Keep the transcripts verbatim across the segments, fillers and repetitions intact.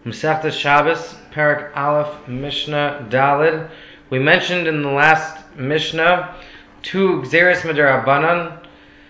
Masechta Shabbos, Parak Aleph, Mishnah Dalid. We mentioned in the last Mishnah two Gzeres Midarabanan,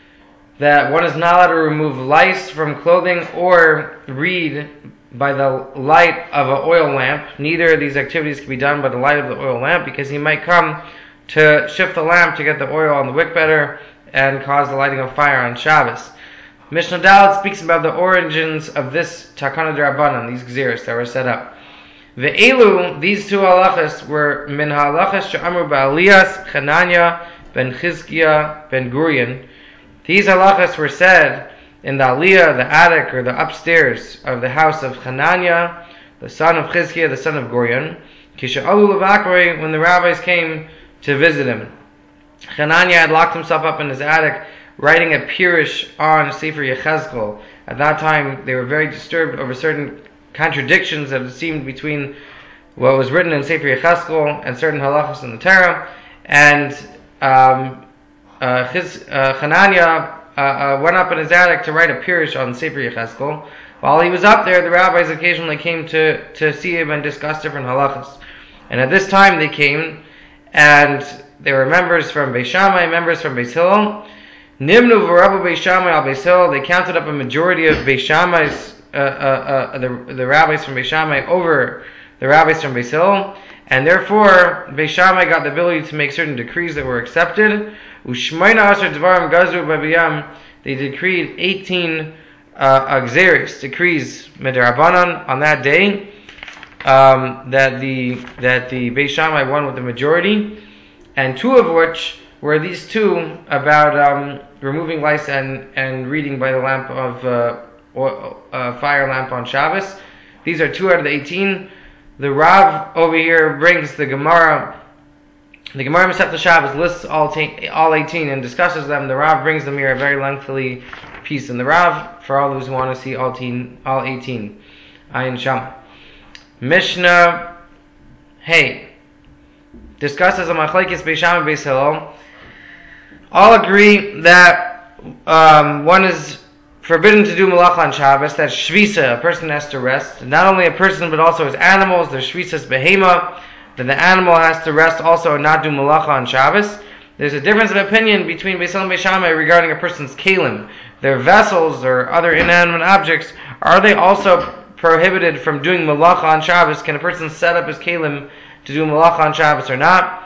that one is not allowed to remove lice from clothing or read by the light of an oil lamp. Neither of these activities can be done by the light of the oil lamp, because he might come to shift the lamp to get the oil on the wick better and cause the lighting of fire on Shabbos. Mishnah Daled speaks about the origins of this Takana D'Rabbanan, these Gzeres that were set up. Ve'elu, these two halachas were min halachas she'amru ba'aliyas Chananya ben Chizkiya ben Gurion. These halachas were said in the aliyah, the attic, or the upstairs of the house of Chananya, the son of Chizkiya, the son of Gurion, Kisha'alu levakroi, when the rabbis came to visit him. Chananya had locked himself up in his attic, writing a pirush on Sefer Yechezkel. At that time, they were very disturbed over certain contradictions that it seemed between what was written in Sefer Yechezkel and certain halachas in the Torah. And um, uh, his, uh, Chananya uh, uh, went up in his attic to write a pirush on Sefer Yechezkel. While he was up there, the rabbis occasionally came to, to see him and discuss different halachas. And at this time they came, and there were members from Beis Shammai, members from Beis Hillel. Nimnu v'rabu Beis Shammai al Beis Hillel. They counted up a majority of Beis Shammai's, uh, uh, uh, the, the rabbis from Beis Shammai over the rabbis from Beis Hillel, and therefore Beis Shammai got the ability to make certain decrees that were accepted. Ushmayna asher dvarim gazru b'biyam. They decreed eighteen uh, Gzeres, decrees midarabanan on that day, um, that the that the Beis Shammai won with the majority, and two of which were these two about um, removing lice and, and reading by the lamp of uh, oil, uh, fire lamp on Shabbos. These are two out of the eighteen. The Rav over here brings the Gemara. The Gemara Masechta Shabbos lists all, ta- all eighteen and discusses them. The Rav brings them here a very lengthy piece in the Rav for all those who want to see all, teen, all eighteen. Ayin Sham. Mishnah Hey discusses a machlekes Beis Shammai and Beis Hillel. All agree that um, one is forbidden to do malacha on Shabbos. That's shvisa, a person has to rest. Not only a person, but also his animals. There's shvisas behema, that the animal has to rest also and not do malacha on Shabbos. There's a difference of opinion between Beis Hillel and Beis Shammai regarding a person's kalim. Their vessels or other inanimate objects, are they also prohibited from doing malacha on Shabbos? Can a person set up his kalim to do malacha on Shabbos or not?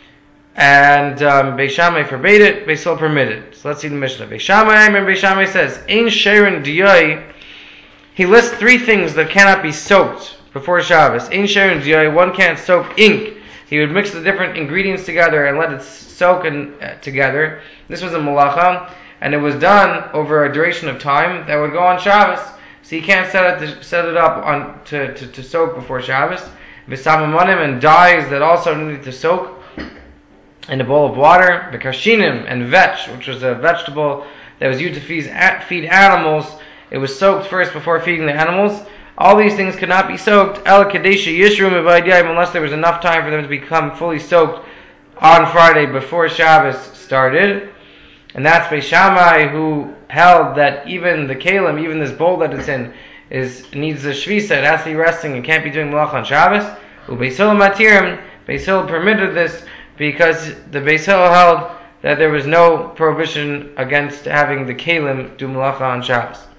And um, Beis Shammai forbade it, Beis Hillel permitted. So let's see the Mishnah. Beis Shammai, remember Beis Shammai says, Ein sherin diyai. He lists three things that cannot be soaked before Shabbos. Ein sherin diyai, one can't soak ink. He would mix the different ingredients together and let it soak in, uh, together. This was a malacha, and it was done over a duration of time that would go on Shabbos. So you can't set it to, set it up on to, to, to soak before Shabbos. V'samamanim, and dyes that also needed to soak in a bowl of water. The kashinim and vetch, which was a vegetable that was used to feed, feed animals, it was soaked first before feeding the animals. All these things could not be soaked el kadesha yishrum evaydiyim, unless there was enough time for them to become fully soaked on Friday before Shabbos started. And that's Beis Shammai, who held that even the kalim, even this bowl that it's in, is needs a shvisa. It has to be resting and can't be doing malacha on Shabbos. Ubeis Hillel matirim, Beis Hillel permitted this, because the Beis Hillel held that there was no prohibition against having the kalim do malacha on Shabbos.